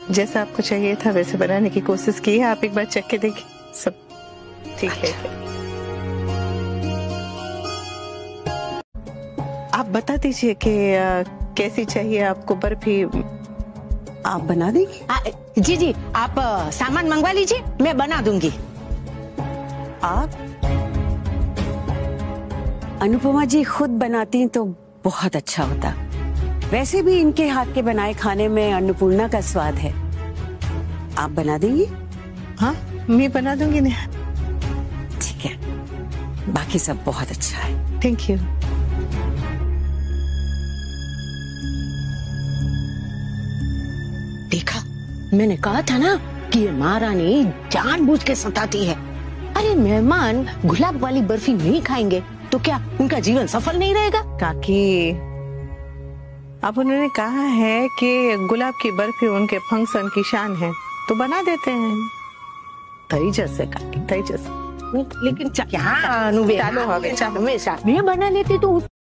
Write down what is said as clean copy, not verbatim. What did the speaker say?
जैसा आपको चाहिए था वैसे बनाने की कोशिश की है। आप एक बार चख के देखिए, सब ठीक है। आप बता दीजिए कि कैसी चाहिए आपको बर्फी। आप बना देंगी? जी जी, आप सामान मंगवा लीजिए, मैं बना दूंगी। आप? अनुपमा जी खुद बनाती तो बहुत अच्छा होता। वैसे भी इनके हाथ के बनाए खाने में अन्नपूर्णा का स्वाद है। आप बना देंगी? हाँ, मैं बना दूंगी नेहा। ठीक है, बाकी सब बहुत अच्छा है। Thank you. देखा, मैंने कहा था ना कि ये महारानी जानबूझ के सताती है। अरे मेहमान गुलाब वाली बर्फी नहीं खाएंगे तो क्या उनका जीवन सफल नहीं रहेगा? काकी, अब उन्होंने कहा है कि गुलाब की बर्फी उनके फंक्शन की शान है, तो बना देते हैं। तई जैसे काकी, तई जैसे। लेकिन क्या चलो, मैं बना लेती तो